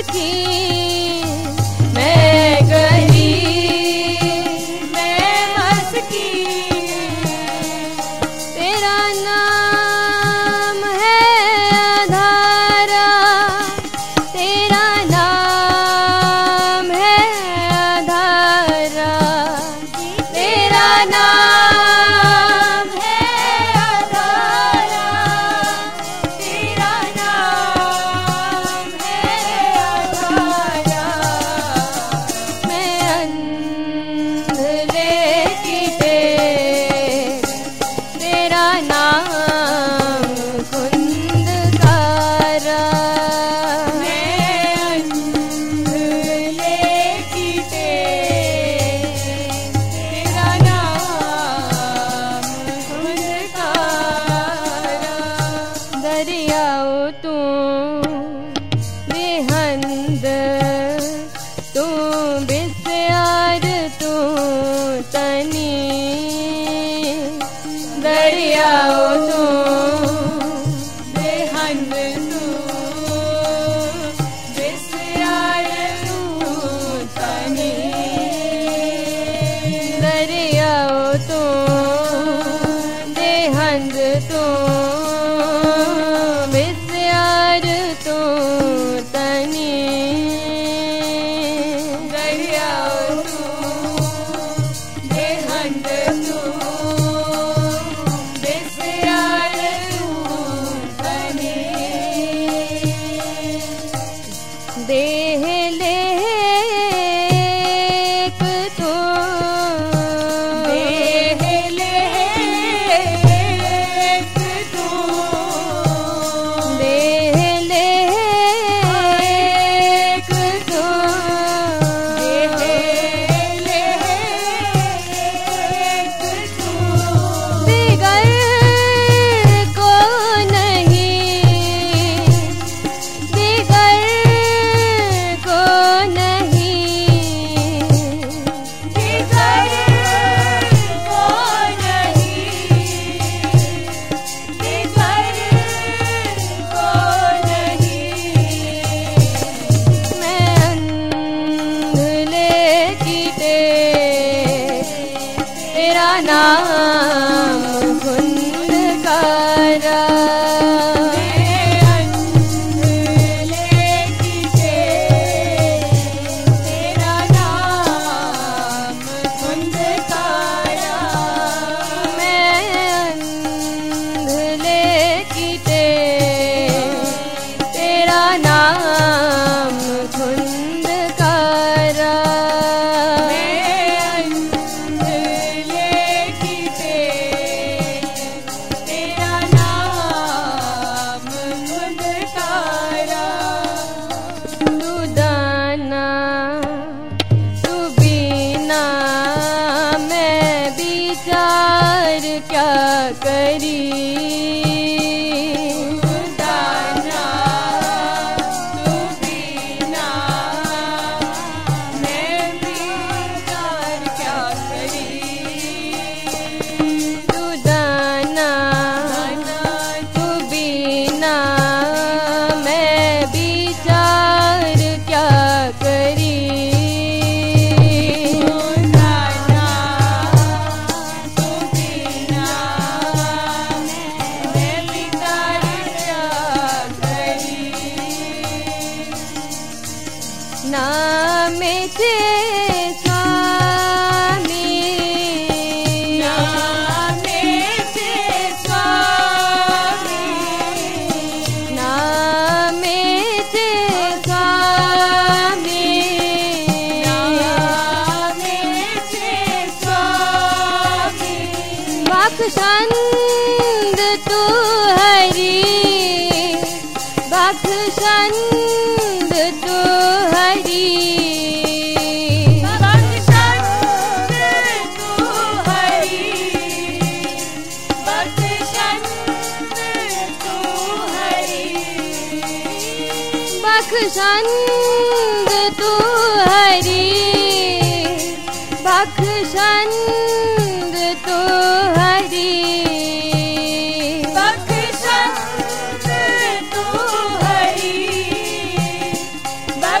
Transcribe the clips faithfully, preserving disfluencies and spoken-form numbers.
की मैं गरी मैं बस की तेरा नाम है आधारा तेरा नाम है आधारा तेरा नाम है आधारा तेरा नाम है आधारा मैं अंधले की टेक तेरा नाम कुंदकारा मैं अंधले की टेक तेरा नाम कुंदकारा दरियाओ तू बेहंद तू बिस्यार तू तनी दरियाओ तू बेहंद तू बिस्यार तू तनी दरियाओ तू बेहंद तू बिस्यार तू तनी दरियाओ तू बेहंद तू बिस्यार तू तनी देह लेक तू देह लेक तू देह लेक तू देह लेक तू दिगर को नहीं दिगर को नहीं दिगर को नहीं दिगर को नहीं मैं अंधले की टेक तेरा नाम कुंदकारा मैं अंधले की टेक तेरा नाम कुंदकारा मैं अंधले की टेक तेरा नाम कुंदकारा मैं अंधले की टेक तेरा नाम कुंदकारा तू दाना तू बीना मैं विचार क्या करी तू दाना तू बीना मैं विचार क्या करी तू दाना तू बीना मैं विचार क्या करी तू दाना तू बीना मैं विचार क्या करी नामे से स्वामी नामे से स्वामी नामे से स्वामी नामे से स्वामी बख्शंद तू हरी बख्शंद तू हरी बख्शंद तू हरी बख्शंद तू हरी बख्शंद तू हरी बख्शंद तू हरी बख्शंद तू हरी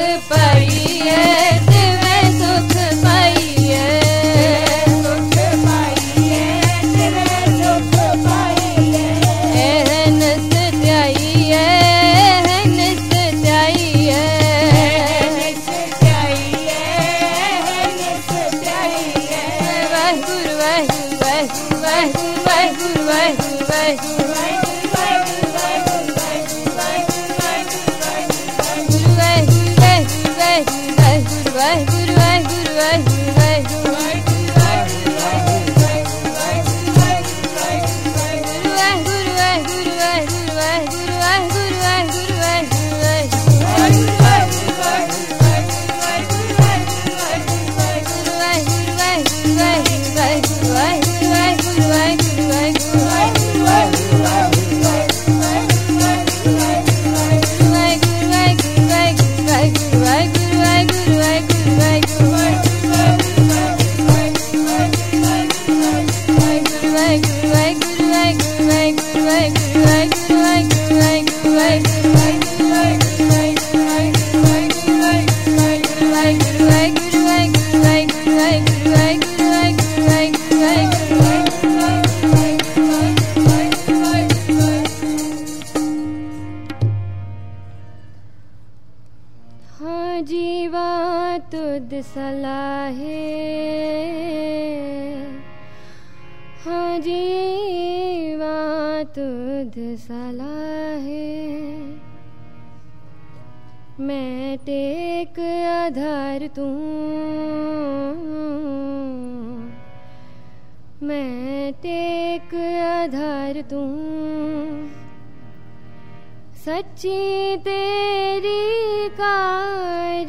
पाइए तिवे सुख पाइए सुख पाइए तिवे सुख पाइए एहन सत्याइए एहन सत्याइए सत्याइए सत्याइए वाहिगुरु वाहिगुरु वाहिगुरु वाहिगुरु वाहिगुरु वाहिगुरु वाहिगुरु वाहिगुरु जीवा तुद सलाहे हाँ जीवा तुद सलाहे मैं टेक आधार तू मैं टेक आधार तू सच्ची तेरी कार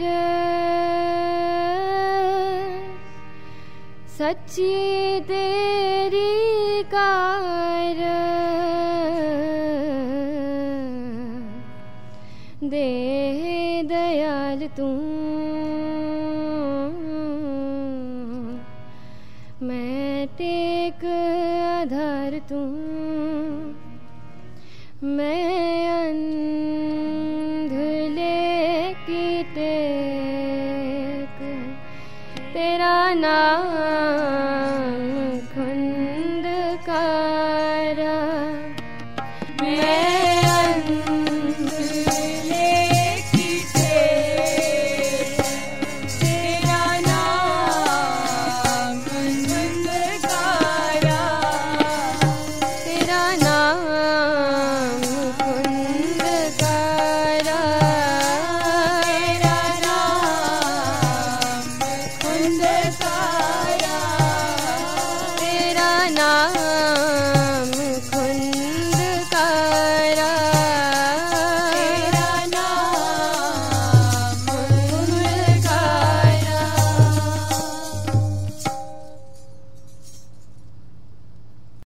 सच्ची तेरी कार दे दयाल तू मैं टेक आधार तू मैं अंधले की टेक तेरा नाम